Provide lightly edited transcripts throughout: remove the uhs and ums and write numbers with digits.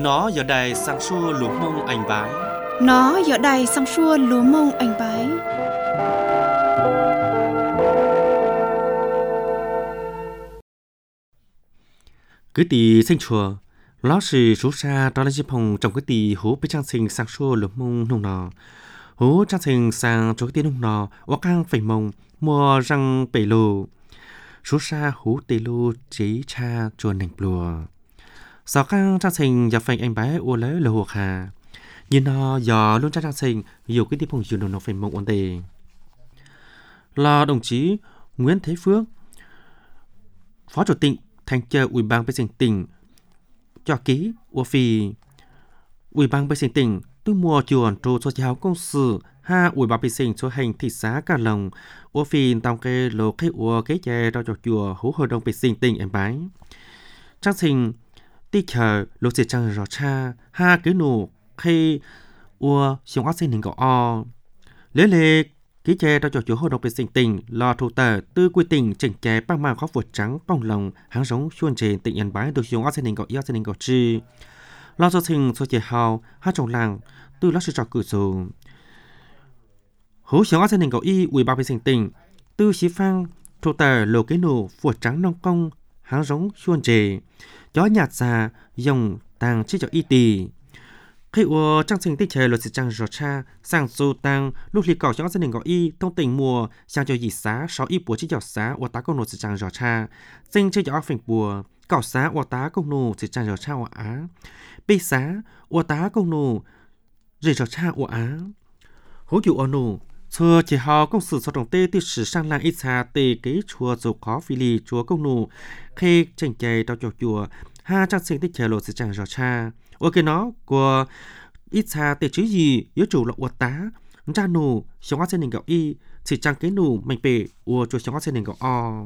Nó giờ đây sang xua lúa mông anh bái. Nó giờ đây sang xua lúa mông anh bái. Cứ tì sinh chùa, ló sự rú xa đó là dịp hồng trong cái tì hú bị trang sinh sang xua lúa mông nông nọ. Hú trang sinh sang cho cái tì nông nọ, và càng phải mông, mua răng bể lù. Rú xa hú tì lù trí cha chùa nành lùa. Sau càng trang sinh và phải anh bái ô lấy lù hà. Nhưng nó giờ luôn trang sinh dù cái tì hồng dù nó phải mông ổn đề. Là đồng chí Nguyễn Thế Phước, Phó Chủ tịch Thành chờ Ủy ban Vệ sinh tỉnh cho ký của phi Ủy ban Vệ sinh tỉnh từ mùa chuồn trù cho giáo công sự ha Ủy ban Vệ sinh cho hành thị xã Cà Lồng của phi tàu kê lô cái của cái chè cho chùa hữu hội đồng vệ sinh tỉnh em bái trang sinh tí chờ lô sẽ trang rõ cha ha cái nụ khi của sống ác sinh hình gõ o lấy lệ ký chè cho chùa hội đồng vệ sinh tỉnh lò thủ tờ tư quy tỉnh chỉnh chè băng màng khó vượt trắng bông lồng hàng giống xuân trên tỉnh yên bái được dùng ác sinh hình gõ yêu sinh hình gõ chi lo cho sinh cho chè hào hát trong làng từ lát sự trò cử dù hữu sống ác sinh hình gõ y ủy ban vệ sinh tỉnh tư xí phang thủ tờ lô cái nụ vượt trắng nông công hàng giống xuân chè gió nhạt già dòng tàng chi cho y tì khi ở trang trình tích chế luật trang rõ cha sang số tăng lúc lý cỏ cho gia đình gọi y thông tình mùa sang cho dì xá sáu y bùa chỉ dọc xá ở tá công nô trang rõ cha sinh chơi cho phình bùa cỏ xá ở tá công nô trang rõ cha ở á bê xá ở tá công nô rì rõ cha ở á hỗ dụ ở nô xưa chỉ họ công sự sau đồng tê từ sử sang làng ít xa tê kế chùa dù khó phi lì chùa công nô khi trình chế đào chùa ha trang trình tích chế luật trang rõ cha ok nó của ít xa để chứ gì yếu chủ là uất tá ra nụ sống ác sen gạo y chỉ trang cái nụ mạnh bể của chuột sống ác sen gạo o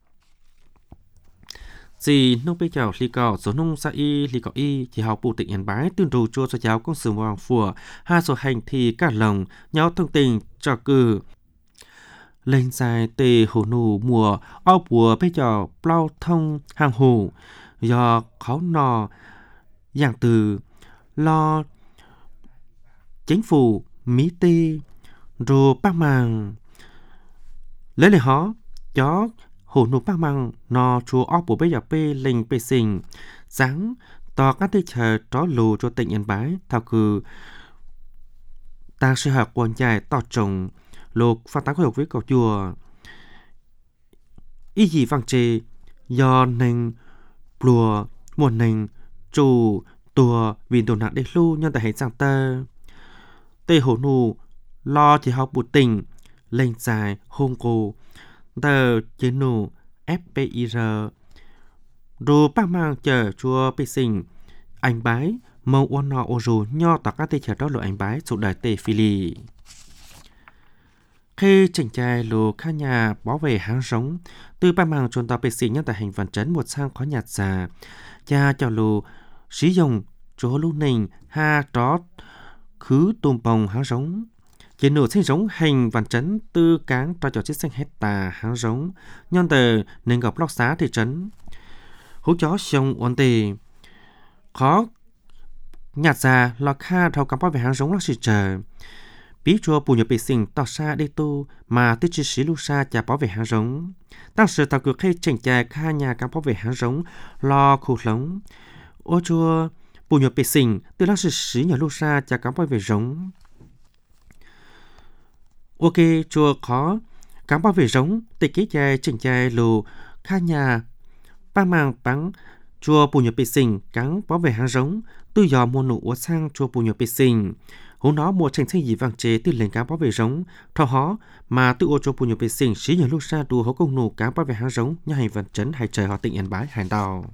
gì nông bây giờ li cào số nông sa y li cào y thì học bù tịnh yên bái tuyên trù chua cho giáo công sự hoàng phùa hai số hành thì cả lồng nhau thông tình cho cử lên dài tề hồ nụ mùa ao bùa bây giờ plau thông hàng hồ do khó nò dạng từ lo chính phủ mỹ tê rồi bác màng lấy lời họ chó hồ nụ bác màng nó chùa ốc của bây giờ bê linh bê sinh sáng tỏ các thế chờ đó lù cho tỉnh yên bái thảo cử ta sẽ hợp quần dài tỏ trồng lục phát tán khối với cầu chùa ý gì vang chê do nành plùa một nành chủ tùa vì đồ nặng để lưu nhân tại hệ giang tơ tê hồ nụ lo chỉ học bụt tình lên dài hôn cô tờ chế nụ FPIR rồi bác mang chờ chùa bê sinh anh bái mâu ôn nọ ô rù nho tỏ các tê chờ đó lộ anh báiสู่đời tê phi lì khi chỉnh trai lù khá nhà bảo vệ hàng sống từ bác mang chuồn tàu bê sinh nhân tại hành văn trấn một sang khó nhạt già cha cho lù sử dụng chỗ lưu nình ha trót khứ tùm bồng háng giống chế nổ sinh giống hành văn trấn tư cáng cho trò chết xanh hết tà háng giống nhân tờ nên gặp lóc xá thị trấn hú chó sông ổn tề khó nhạt già lọt kha thâu cắm bao về háng giống lóc xì chờ bí chùa bù nhập bị sinh tỏ xa đê tu mà tích chí sĩ lưu xa chả bảo vệ háng giống tăng sự tạo cực khi chỉnh chài kha nhà cắm bảo vệ háng giống lo khu lống ô chùa bù nhập bị sinh từ lăng sự sĩ nhà lưu xa chả cắm bảo vệ giống ok chùa khó cắm bảo vệ giống tịch ký chài chỉnh chài lù kha nhà ba màng bắn chùa bù nhập bị sinh cắn bảo vệ háng giống từ giờ mua nụ sang chùa bù nhập bị sinh hú nó mua tranh sinh gì vàng chế từ lên cám bảo vệ giống thọ hó mà từ ô chùa bù nhập bị sinh sĩ nhà lưu xa đù hố công nụ cám bảo vệ háng giống nhà hành vận trấn hay trời họ tỉnh yên bái hành đào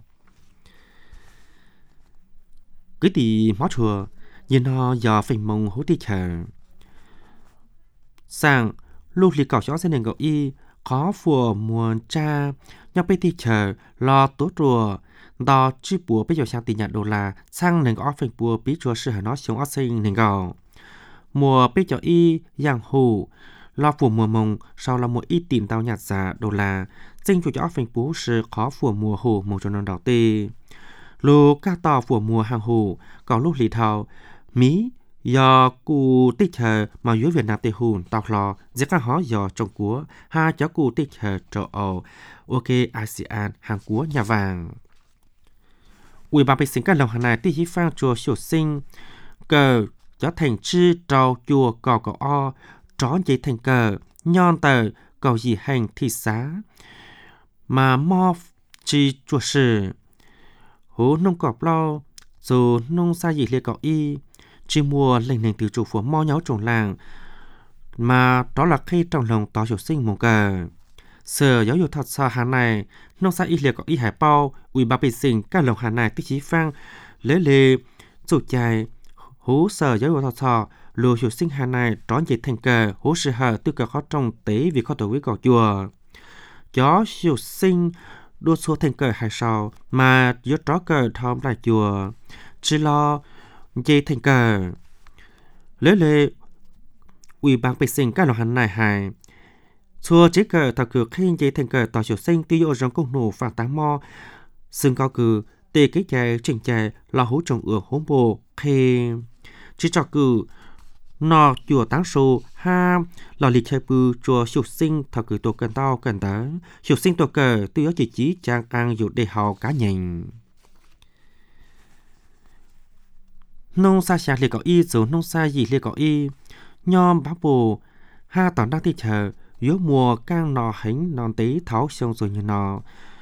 cứ tì mó chùa nhìn nó giờ phình mông hú tì chờ sang lúc lì cỏ chó xe nền gạo y khó phùa muôn cha nhóc bê tì chờ lo tố chùa đò chi bùa bây giờ sang tì nhạt đồ là sang nền gạo phình bùa bí chùa sư hả nó xuống ớt sinh nền gạo mùa bây giờ y giang hù lo phùa mùa mông sau là mùa y tìm tao nhạt giả đồ là sinh chùa chó phình bùa sư khó phùa mùa hù mùa cho nó đảo tì lô ca tỏ của mùa hàng hồ có lúc lì thảo Mỹ do cụ tích hợp mà dưới Việt Nam tây hùn tàu lò giữa các họ do trong của hai cháu cụ tích hợp châu Âu OK ASEAN Hàn Quốc nhà vàng ủy ban vệ sinh các lòng hàng này tích phang chùa sổ sinh cờ cho thành chư trâu chùa cò cò o tró dây thành cờ nhon tờ cầu gì hành thị xã mà mò chi chùa sử hố nông cọp lo dù nông xa gì liệt cọ y chỉ mùa lệnh nền từ chủ của mò nháo trồng làng mà đó là khi trong lòng tỏ chủ sinh mong cờ sở giáo dục thật xa hàng này nông xa y liệt cọ y hải bao ủy ban vệ sinh các lòng hàng này tích chí phang lấy lệ chủ chạy hố sở giáo dục thật xa lùa chủ sinh hàng này trón dây thành cờ hố sự hờ tư cờ khó trong tế vì khó tổ quý cọ chùa chó chủ sinh đua số thành cờ hải sau mà giữa chó cờ thom lại chùa chỉ lo dây thành cờ lấy lệ ủy ban vệ sinh các lòng hàng này hài chùa chế cờ thảo cử khi dây thành cờ tỏ chủ sinh tiêu dụ trong công nổ phản táng mò xưng cao cử tê cái chạy trình chạy là hố trồng ửa hố bộ khi chỉ cho cử nọ chùa táng số ha lò lịch chơi bư chùa sụp sinh thảo cử tổ cần tao cần tới sụp sinh tổ cờ tiêu chỉ chí trang càng dụ để họ cá nhìn nông sa xả liệt cỏ y dù nông sa gì liệt cỏ y nhom bá bồ ha tỏ đang đi chờ giữa mùa càng nọ hánh non tí tháo sông rồi như nọ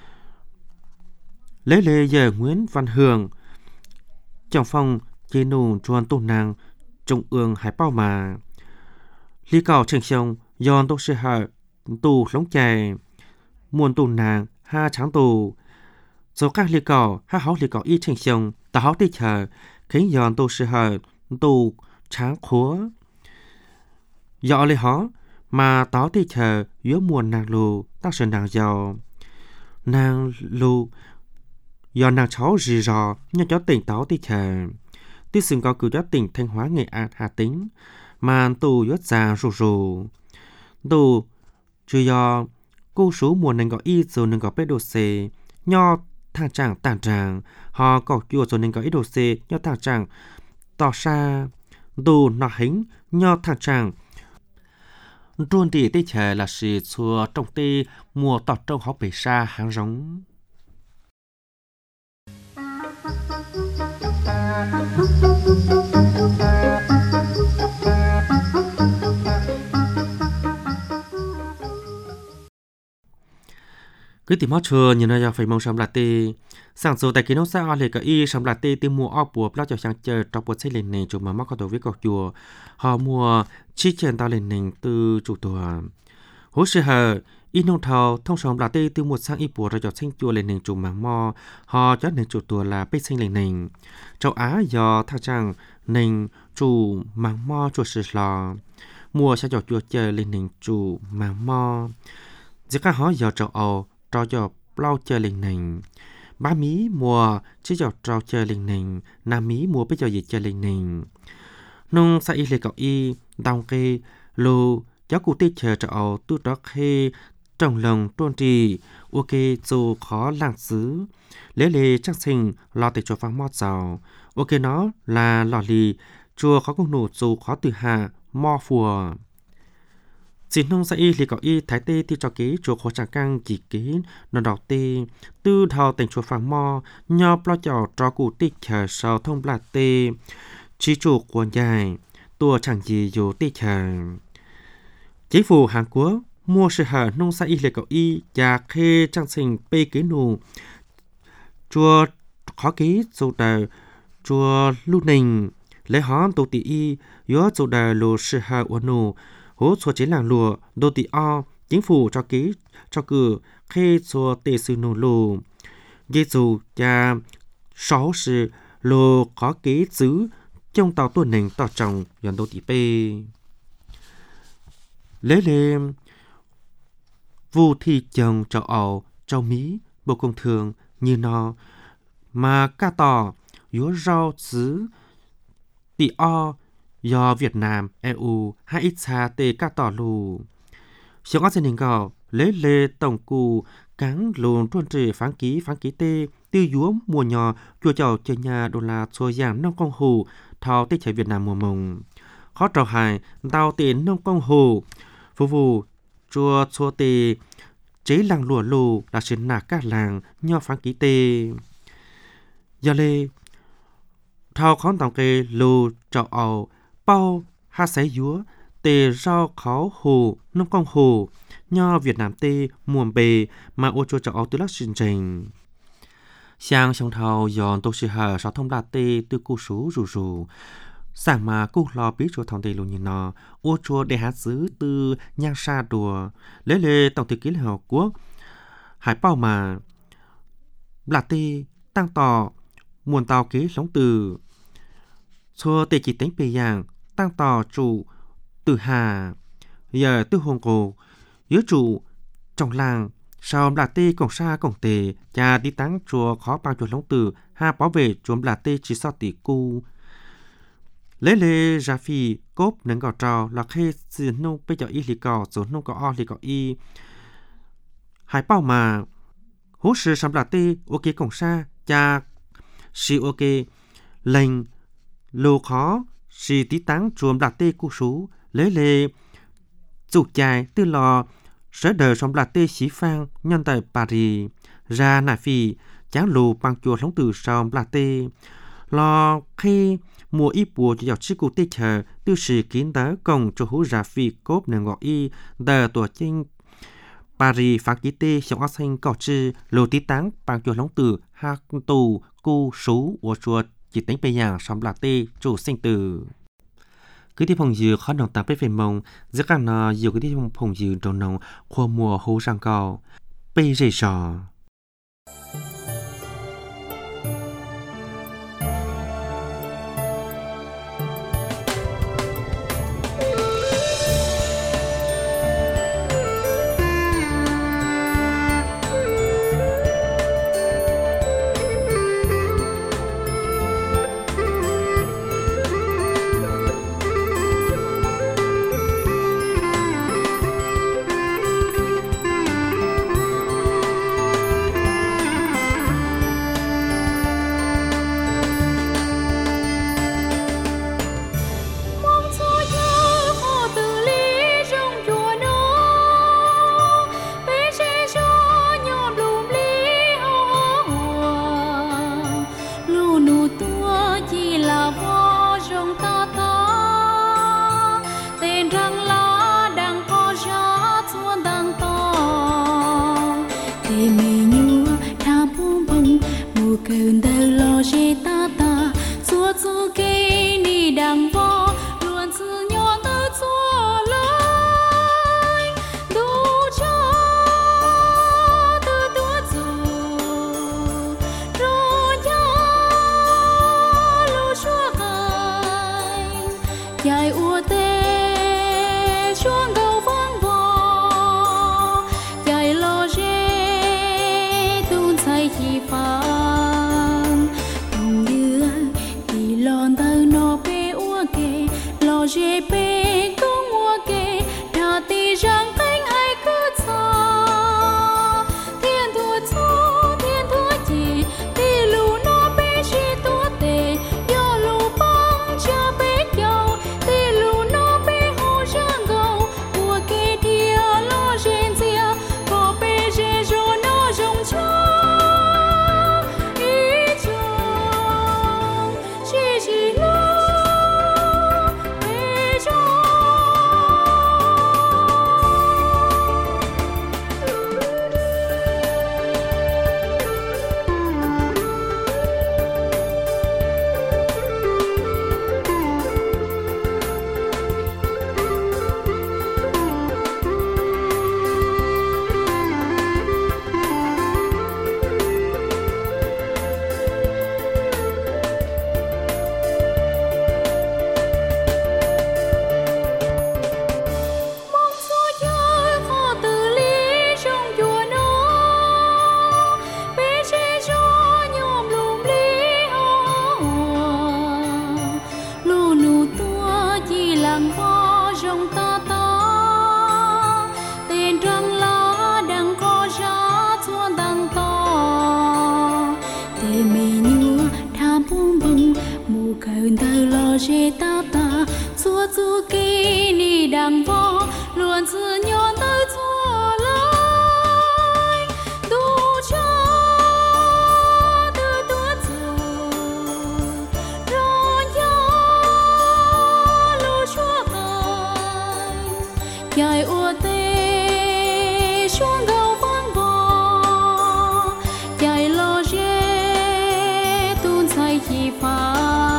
lấy lệ giờ Nguyễn Văn Hường trong phòng chế nụ chuan tu nàng trung ương hải bao mà lý cầu trình sông giòn tu sư hạ tù lống chè muôn tu nàng ha tráng tù số các lý cầu ha háo lý cầu y trình sông ta háo đi chờ khiến giòn tu sư hạ tù tráng khúa dọ lê hó mà táo đi chờ giữa mùa nàng lù tác sự nàng giàu nàng lù do nàng cháu rì rò nhưng cháu tỉnh táo đi chờ tuy xưng có cử cho tỉnh Thanh Hóa Nghệ An Hà Tĩnh mà tù yết già rù rù tù chứ do cô số mùa nàng gọi y rồi nàng gọi bê đồ xê nho thang trạng tàn trạng họ có chùa rồi nàng gọi y đồ xê nho thang trạng tỏ xa tù nọ hính nho thang trạng truôn tỷ tê chờ là sự chùa trong tê mùa tọt trong họ bể xa hàng giống cứ tìm mót chừa như này phải mong sắm là tê sáng sớm tại kiến nông xã ở cái y sắm là tê tìm mua áo bùa lo cho sáng chờ trong buổi xây lên này chúng mà mắc có đầu viết cọc chùa họ mua chi tiền tao lên nền từ chủ tòa hỗ trợ hờ y nông thầu thông sắm là tê từ một sang y bùa rồi cho sinh chùa lên nền chủ mà mò họ cho nền chủ tòa là bê sinh lên nền châu Á do thang trang nền chủ mà mò chùa sự lò mua sẽ cho chùa chờ lên nền chủ mà mò giữa các họ do châu Âu cho bao chơi linh nền ba mí mùa chỉ cho chơi linh nền nam mí mùa bây giờ gì chơi linh nền nông sa y lệ cọ y đào kê lô cháu cụ tê chờ cho tu đó khi trong lòng tuôn trì ok dù khó làng xứ lấy lệ chắc sinh lo để cho phang mót giàu ok nó là lò lì chùa khó công nổ dù khó từ hạ mò phùa chỉ nông sa y lì cọ y thái tê ti cho kế chùa khó chẳng căng chỉ kế nó đọc tê tư thao tỉnh chùa phang mò nho plo chảo cho cụ tích chờ sau thông bạc tê chỉ chủ của dài tua chẳng gì dù tích chờ chính phủ Hàn Quốc mua sự hở nông sa y lì cọ y và khê trang sinh bê kế nù chùa khó kế dù đời chùa lưu nình lấy hón tổ tỷ y yếu dù đời lù sự hở của nù hỗ trợ chế làng lùa đô thị o chính phủ cho ký cho cử khi cho tề sư nô lù dây dù cha sáu sự lù có ký xứ trong tàu tuần nền tàu trồng dọn đô thị p lấy lên vụ thị trường cho ảo cho Mỹ bộ công thương như nó mà ca tỏ yếu rau xứ tỷ o do Việt Nam, EU hay ít xa tê các tỏ lù. Xong ác dân hình gạo lấy lê tổng cụ cáng lùn tuần trì phán ký tê tiêu dúa mùa nhỏ chùa chầu chơi nhà đồ là chùa giang nông công hồ thao tết chạy Việt Nam mùa mồng khó trò hài tàu tiền nông công hồ phục vụ chùa tề chế làng lụa lù là sự nạc các làng nho phán ký tê giờ lê thao khón tàu kê lù trọ ầu bao ha sấy dúa tề rau khó hồ nông công hồ nho Việt Nam tê muộn bề mà ô chùa trọ ầu từ lắc trình trình sang sông thao giòn tô sĩ hà sáu thông đạt tê từ cô sú rù rù sáng mà cô lo biết chùa thằng tê luôn như nó ô chùa để hát xứ từ nhang sa đùa lấy lệ tổng thư ký Liên Hợp Quốc hải bao mà là tê tăng tỏ muôn tàu kế sống từ chùa tê chỉ tính bề dạng tăng tỏ chủ từ hà giờ từ hồng cổ dưới chủ trong làng sau là tê cổng sa cổng tề cha đi táng chùa khó bao chùa lóng từ ha bảo vệ chùa là tê chỉ sau tỷ cu lấy lệ ra phi cốp nâng gạo trào là khi xin nông bây giờ y lì cỏ số nông cỏ o lì cỏ y hải bao mà hú sư sắm là tê ok cổng sa cha si ok lệnh lô khó si tí táng chùa là tê cu sú lấy lệ chủ chạy tư lò sẽ đợi xong là tê xí phan nhân tại Paris ra nà phi chán lù bằng chùa sống từ xong là tê lo khi mùa y bùa cho dọc chiếc cụ tê chờ tiêu sĩ kiến tới công cho hú ra phi cốp nền ngọt y đờ tổ chinh Paris phá ký tê xong ác xanh cỏ chư lù tí táng bằng chùa sống từ hạ tù cu sú của chùa chỉ tính bây giờ xong là tê chủ sinh từ cứ đi phòng dừa khó đồng tạm với phèn mông giữa các nó nhiều cái đi phòng dừa trong nông khoa mùa hú sang cầu bây giờ sò dê ta ta chua chua kỳ ni đằng vò luôn giữ nhon tới chua lại đủ cho từ tua giờ rồi nhớ lu chua cài dài ua tê xuống gầu vang vò dài lo dê tuôn say chi phá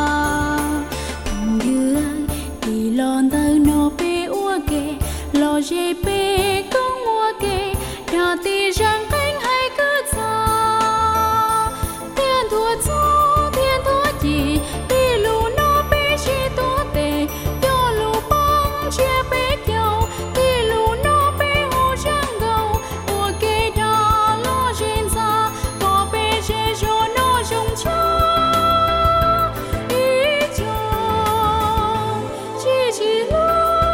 lo dê bê công mua kê đào tì răng cánh hay cứ xa thiên thua gì tì lù nó bê chi tố tê yo lù băng chia bê nhau tì lù nó bê hồ răng gầu ua kê đào lo dê ra có bê dê cho nó rung chó ý chồng chỉ lo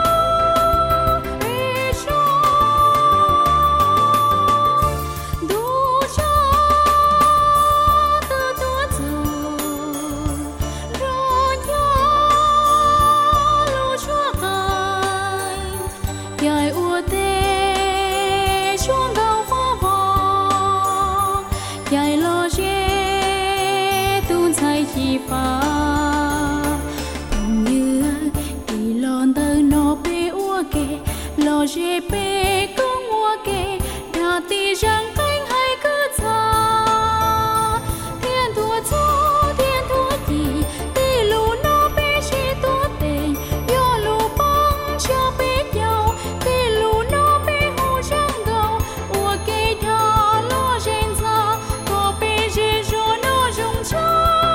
lo dê bê công mua kê đào tì răng cánh hay cứ xa thiên thua gì tì lù nó bê chi tố tê yo lù băng cho bê nhau tì lù nó bê hồ răng gầu ua kê đào lo dên ra có bê dê cho nó rung chó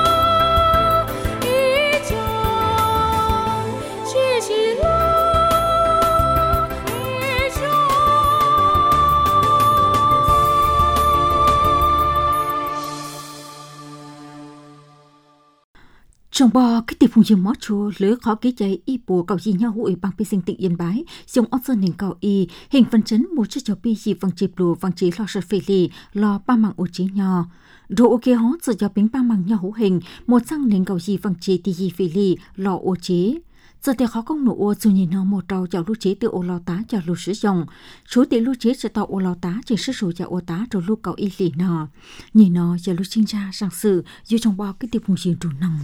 ý chồng chỉ lo trong bò cái tiệp phùng dương mót chua lứa khó ký chạy y bùa cầu gì nhau hụi bằng pi sinh tịnh yên bái dùng ớt sơn hình cầu y hình phân chấn một chiếc chó pi gì văng chịp lùa văng chỉ lo sợ phê lì lo ba mảng ô chế nhỏ rồi ok hót giờ cho bánh ba mảng nhau hữu hình một sang hình cầu gì văng chỉ thì gì phê lì lo ô chế giờ thì khó công nổ ô dù nhìn nó một trâu chào lưu chế từ ô lo tá chào lưu sử dụng số tiền lưu chế sẽ tạo ô lo tá chỉ sử dụng chào ô tá rồi lưu cầu y lì nọ nhìn nó chào lưu sinh ra sang sự dù trong bò cái tiệp phùng dương trù nòng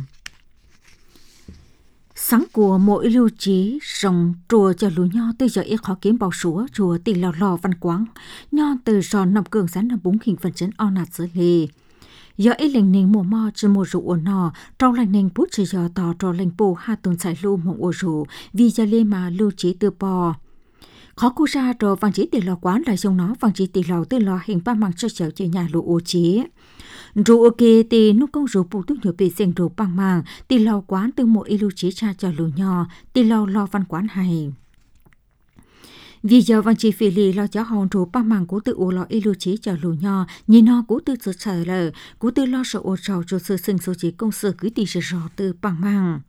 sáng của mỗi lưu trí rồng chùa cho lúa nho từ giờ ít khó kiếm bảo súa chùa tì lò văn quán nho từ giòn nằm cường sán nằm búng hình phần chấn o nạt dưới lì giờ ít lệnh nền mùa mò trên mùa rượu nọ trâu lệnh nền bút chỉ giờ tỏ trò lệnh bù hai tuần xài lưu mộng ô rượu vì giờ lê mà lưu trí từ bò khó cô ra rồi văn chỉ tì lò quán lại dùng nó văn chỉ tì lò từ lò hình ba măng cho chèo chơi nhà lúa ô chế rượu ok thì nút công rượu bù túc nhiều bị xem rượu bằng màng tì lò quán từ một ilu chế cha cho lúa nho tì lò văn quán hay vì giờ văn chỉ phi lì lo cho hòn rượu bằng màng của tự ô lò ilu chế cho lúa nho nhìn nó của tự sợ sợ lờ của tự lo sợ ô trầu cho sự sinh số chế công sự cứ tì sợ rõ từ bằng màng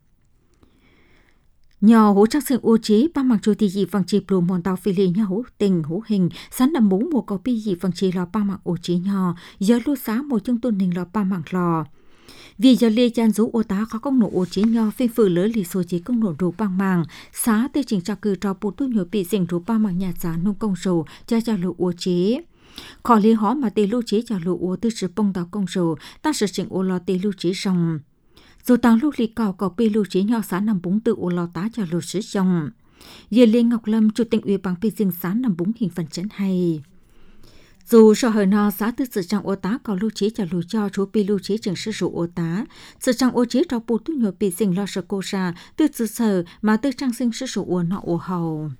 nhỏ hỗ chắc sinh ô chế ba mặc cho thì gì bằng chỉ plù mòn tàu phi lì nhỏ hỗ tình hỗ hình sẵn đầm bún một copy gì bằng chỉ lò ba mặc ô chế nhỏ giờ lưu xá một trong tuần hình lò ba mặc lò vì giờ lê chan rú ô tá khó công nổ ô chế nhỏ phê phử lỡ lì số chế công nổ rú bằng màng xá tê trình cho cử trò bù tu nhiều bị dình rú ba mặc nhà giá nông công sầu cho lụ ô chế khó lý hóa mà tê lưu chế cho lụ ô tư sử bông tàu công sầu ta sử trình ô lò tê lưu chế rồng dù tàu lưu lì cầu bê lưu chế nhỏ xã nằm búng tự ô lò tá cho lưu sử dụng giờ Lê Ngọc Lâm chủ tịch ủy ban bê dinh xã nằm búng hình phần chấn hay dù so hờ nọ xã tư sự trang ô tá cầu lưu chế cho lưu cho chú bê lưu chế trường sử dụng ô tá sự trang ô chế cho bù tu nhỏ bê dinh lo sợ cô ra tư sự sở mà tư trang sinh sử dụng ô nọ ô hầu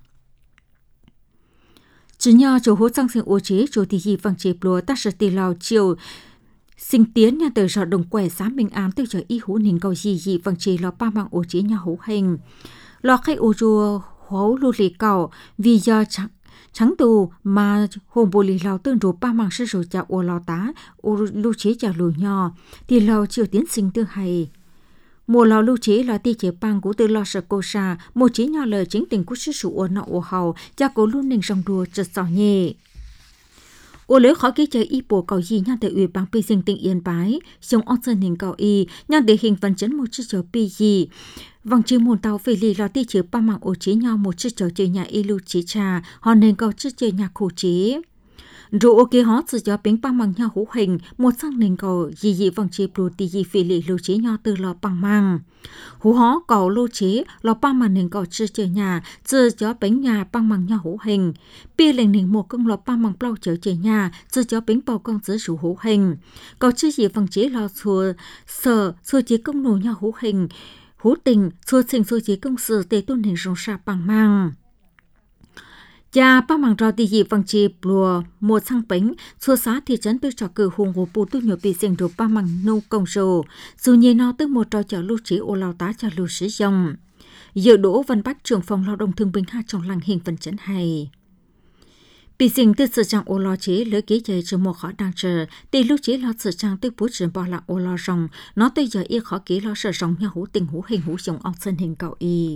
chỉ nhỏ chủ hỗ trang sinh ô chế chủ thì gì bằng chế lúa ta sẽ tì lào chiều sinh tiến nhà từ giờ đồng quẻ xã Bình An từ giờ y hữu nín cầu gì bằng chỉ lò ba bằng ô chế nhà hữu hình lò khách ô rùa hữu lưu lì cầu vì giờ trắng tù mà hôm bồ lì lò tương rùa ba bằng sử dụng cho ô lò tá ô lưu chế cho lù nhỏ thì lò chiều tiến sinh tư hay mùa lò lưu chế là ti chế bằng của từ lò sợ cô sa một chế nhỏ lời chính tình của sử dụng ô nọ ô hầu cho cô luôn nín rong đùa chật sò nhẹ ô lỡ khó ký chơi y bộ cầu gì nhang để ủy ban pi sinh tỉnh yên bái dùng ớt sơn hình cầu y nhang để hình phần chấn một chiếc chó pi gì Vòng chiếc môn tàu phê lì lo tí chứa ba mạng ổ chế nhau một chiếc trò chơi nhà ilu chế trà, họ nên có chiếc chơi nhà khổ chế. Rồi ok họ sẽ cho bánh ba mạng nhau hữu hình, một sang nên có gì vòng chiếc bồ tí gì phê lì lô chế nhau từ lò bằng mạng. Hữu họ có lô chế, lò ba mạng nên có chiếc chơi nhà, chỉ cho bánh nhà bằng mạng nhau hữu hình. Bia lên nên một công lò ba mạng bao chơi chơi nhà, chỉ cho bánh bao con dưới rủ hữu hình. Có chiếc gì vòng chế lò xua chế công nổ nhau hữu hình. Hữu tình, xua sinh xua chế công sự để tôn hình rong xa bằng mang. Cha ba mang rò tì dị vang chì bùa một sang bánh, xua xá thị trấn biết trò cử hùng hồ bù tu nhiều bị sinh đồ ba mang nô công rồ. Dù nhiên nó tức một trò chở lưu trí ô lao tá cho lưu sử dụng. Dự đỗ văn bách trưởng phòng lao động thương binh hạ trong làng hình phần chấn hay. Bị sinh từ sự trang ô lo chế lỡ kế chạy cho một khó đang chờ, tỷ lưu chế lo sự trang từ bố trưởng bỏ lạc ô lo rồng, nó tới giờ y khó kế lo sợ rồng nhà hữu tình hữu hình hữu dòng ông sân hình cậu y.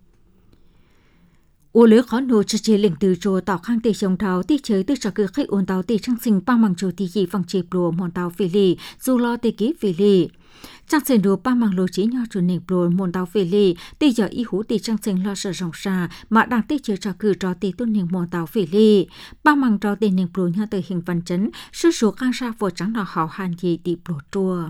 Ô lỡ khó nô cho chế lệnh từ trồ tạo khang tê dòng thảo tí chơi từ trò cử khách ôn tàu tê trang sinh ba mang trồ tí dị vang chế bùa môn tàu phê lì, dù lo tê ký phê lì. Trang sinh đồ ba mang lô chế nhau trồ nền bùa môn tàu phê lì, tê giờ y hữu tê trang sinh lo sợ rồng xa, mà đang tê chơi trò cử trò tê tôn nền môn tàu phê lì. Ba mang trò tê nền bùa nhau từ hình văn chấn, sư số khang xa vô trắng đỏ hào hàn gì tì bùa trùa.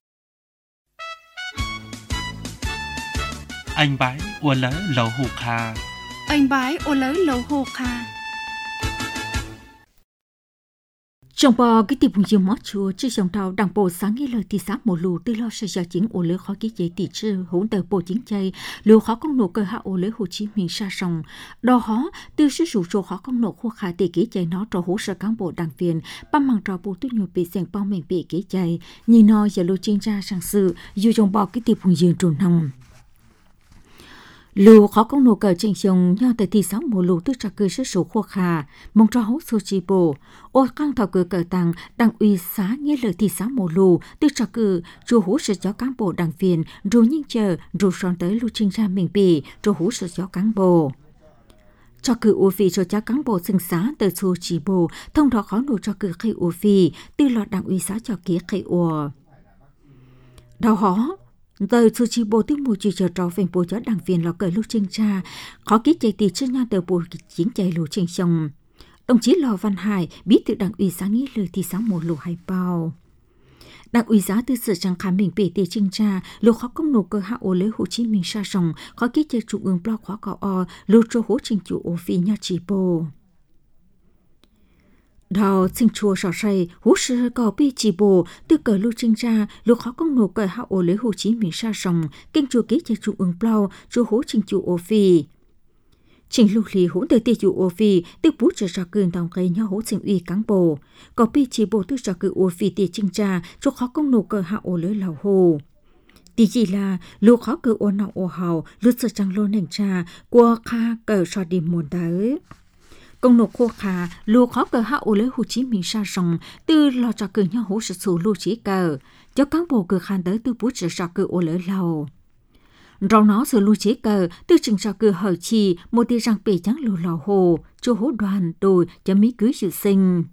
Anh bái ua lỡ lầu hù kha. Anh bái ô lỡ lầu hồ kha. Trong bò cái tiệm bùng dương mót chùa chứ dòng tàu đảng bộ sáng nghe lời thì sáng một lù tư lo sẽ giao chiến ô lỡ khó ký chế tỷ trư hỗn tờ bộ chiến chay lù khó công nổ cơ hạ ô lỡ Hồ Chí Minh xa sông đo hó tư sư sủ trồ khó công nổ khu khả tỷ ký chay nó trò hỗ trợ cán bộ đảng viên băm măng trò bù tu nhiều bị xẻng bao mình bị ký chay nhìn nó giờ lô chuyên gia sang sự dù trong bò cái tiệm bùng dương trồn nông. Lù khó công nổ cờ trình dùng nhau tại thị xã mùa lù tư trà cư sức số khô khả, mong cho hốt số chi bồ. Ô căng thảo cử cờ tăng, đăng uy xá nghe lời thị xã mùa lù tư trà cư, dù hú sự cho cán bộ đảng viên, dù nhìn chờ, dù son tới lưu trình ra mình bì, dù hú sự cho cán bộ. Cho cử ưu phi cho cán bộ xưng xá từ số chi bồ, thông đó khó nổ cho cử khai ưu phi, tư lọt đăng uy xá cho ký khai ưu. Đào hó. Đời su chi bố tiếng mùi chữ chờ trò phèn bố cho đảng viên lò cờ lưu trình tra, khó ký chạy tỷ chân nhau tờ bố chiến chạy lưu trình sông. Đồng chí Lò Văn Hải bí thư đảng ủy xã Nghĩa Lời thị xã Mộ Lù Hải Bao. Đảng ủy xã tư sự trang khám mình bể tỷ trình tra, lù khó công nổ cơ hạ ô lễ Hồ Chí Minh xa sông, khó ký chạy trung ương blog khó cỏ o, lù trô hỗ trình chủ ô phi nha chỉ bố. Đào sinh chùa sọ say, hú sư có bi chỉ bồ, từ cờ lưu trình ra, lúc khó công nổ cờ hạ ô lễ Hồ Chí Minh xa sông, kinh chùa ký chạy trung ương blau, chùa hố trình chủ ô phi. Trình lưu lì hỗn từ tiêu chủ ô phi, từ bú trở ra cơn tàu gây nhau hố trình uy cán bồ. Có bi chỉ bồ từ ra cư ô phi tiêu trình ra, chùa khó công nổ cờ hạ ô lễ lào hồ. Tí gì là, lúc khó cờ ô nào ô hào, lúc sợ trăng lô nền trà, qua kha cờ so đi môn tới. Công nộp khô khả, lùa khó cờ hạ ô lễ Hồ Chí Minh xa rồng, từ lò trò cử nhau hỗ sự sủ lưu trí cờ, cho cán bộ cử khăn tới từ bút trở trò cử ô lễ lầu. Rau nó sự lưu trí cờ, từ trình trò cử hở trì, một tí răng bể trắng lù lò hồ, cho hỗ đoàn đồi cho mỹ cưới sự sinh.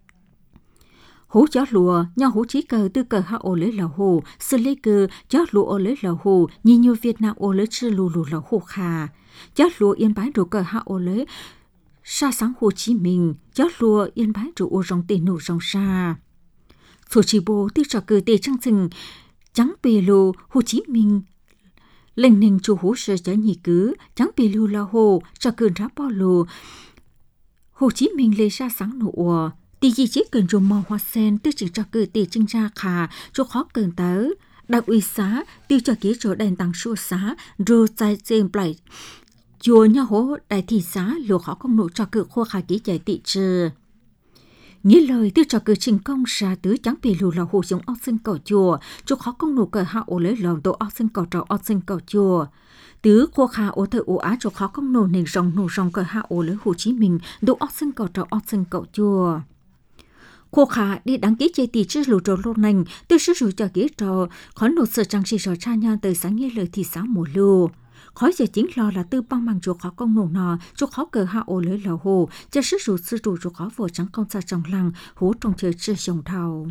Hố chó lùa, nhau hố trí cờ từ cờ hạ ô lễ lầu hồ, sự lê cờ, chó lùa ô lễ lầu hồ, nhìn như Việt Nam ô lễ sư lù lù lầu hồ khả. Chó lùa yên bái đồ cờ hạ ô lễ, xa sáng Hồ Chí Minh, chó lùa yên bái trụ ô rong tê nụ rong xa. Số chỉ bố tư trò cử tê trăng sừng, trắng bì lù Hồ Chí Minh. Lệnh nền chủ hú sơ cho nhị cứ, trắng bì lù là hồ, trò cử rá bò lù. Hồ Chí Minh lê xa sáng nụ ủa, tì gì chỉ cần rùm mò hoa sen tư chỉ trò cử tê trăng ra khả, cho khó cần tớ. Đặc uy xá, tiêu cho ký trò đèn tăng xua xá, rồi dài dên blại. Chùa nhà hố đại thị xã lùa khó công nộ cho cử khô khả ký chạy tị trừ. Nghĩa lời tư cho cử trình công xa tứ trắng bì lù là hồ giống ốc sinh cầu chùa, cho khó công nộ cờ hạ ổ lấy lòng tổ ốc sinh cầu trò ốc sinh cầu chùa. Tứ khô khả ổ thời ổ á cho khó công nộ nền rong cờ hạ ổ lấy Hồ Chí Minh, tổ ốc sinh cầu trò ốc sinh cầu chùa. Khô khả đi đăng ký chạy tị trừ lù trò lô nành, tư sư rủ cho ký trò, khó nộ sở trang sĩ trò cha nha từ sáng nghĩa lời thị xã mùa lù. Khói giờ chính lo là tư băng bằng chuột khó công nổ nọ, chuột khó cờ hạ ô lưới lầu hồ, cho sức rụt sư rụt chuột khó vô trắng công xa trong lăng, hú trong trời chưa dòng thầu.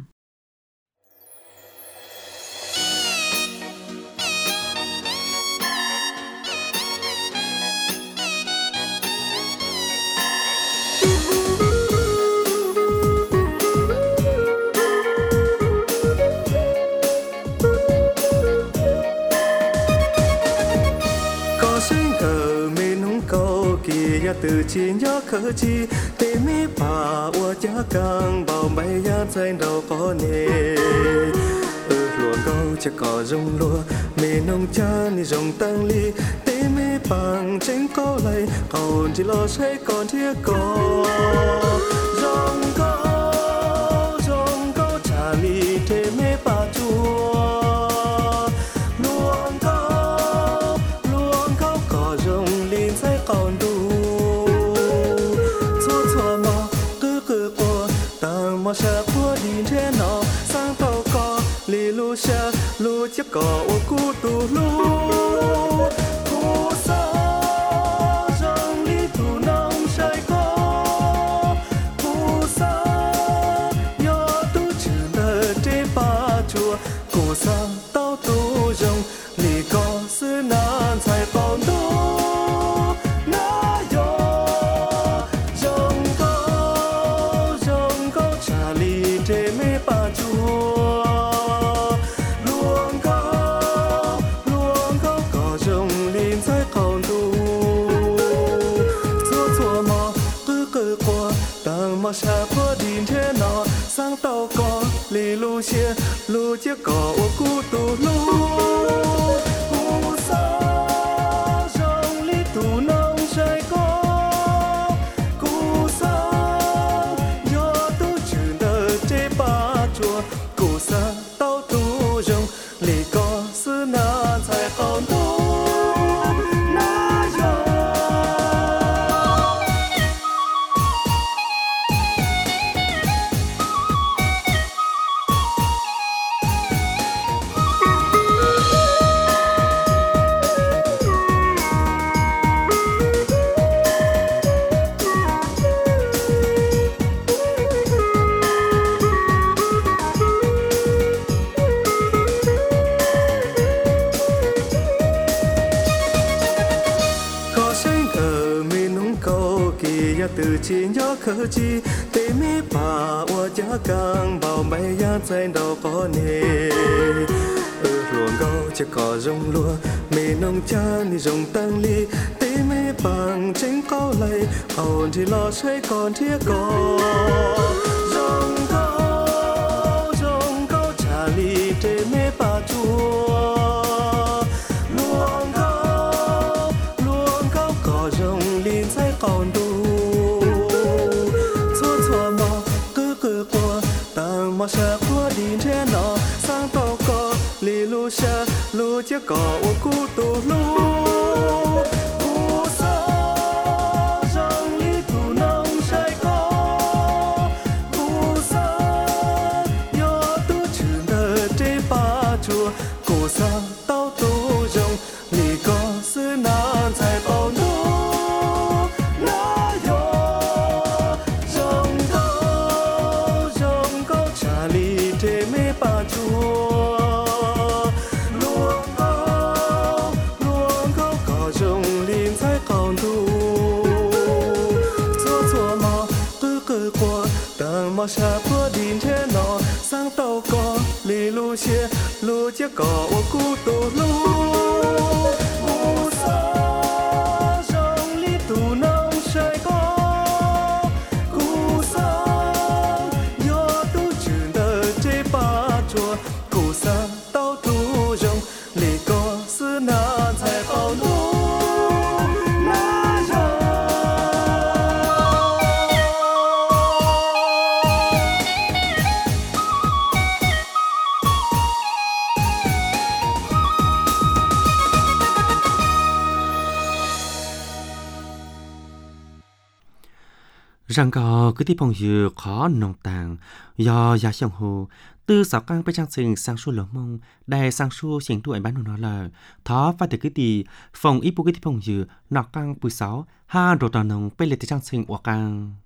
chỉ nhớ khờ chi tê mi bà ua cha càng bao bay ya trên đầu có nề lúa câu cha cỏ rong lúa mì nông cha ni rong tăng ly tê mi bằng chính có lầy còn chỉ lo say còn thiết có rong câu cha ly tê mi bà chua còn đủ xua mò cứ qua tàng mò sa qua đi trên nó sang tàu cò lì lu sa lu chiếc cò ô cú tu lu cú sa rong lì tu nông say có cú sa yo tu chữ nợ trên ba chùa cú sa tao tu rong lì có sư nan sai còn đủ mà xa qua đi thế nó sang tàu có lì lu xe lu chiếc cỏ ô cú tu lu cú sa rong lì tu nông say có cú sa yo tu chữ nợ chế ba chùa cú sa tàu tu rong lì có sư na sai còn tu từ chỉ nhớ khờ chi tê mi bà ua cha càng bao bay ya trên đầu có nề ruộng câu cha cỏ rong lúa mì nông cha ni rong tăng ly tê mi bằng chính có lầy hồn thì lo say còn thiết có rong câu cha ly tê mi bà chua luông câu cỏ rong linh say còn đủ mà xa qua đi thế nó sang tàu có lì lu xa lu chiếc cỏ ô cú tu lu cú sa rong lì tu nông say có cú sa yo tu chữ nợ chế ba chùa cú sa tao tu rong lì có sư nan sai bao nu mà xa qua đi thế nó sang tàu có lì lu xe lu chiếc cỏ ô cú tu lu cú sa rong lì tu nông say có cú sa yo tu chữ nợ chế ba chùa cú sa tao tu rong lì có sư nan sai bao nu rằng có cứ tiếp phong dư khó nông tàng do giá sông hồ từ sáu căng bên trang sinh sang số lớn mông đài sang số sinh tuổi bán nó là thó và từ cứ tì phòng ít bố cứ tiếp phong dư nọ căng bùi sáu ha đồ tòa nông bên lệ trang sinh của căng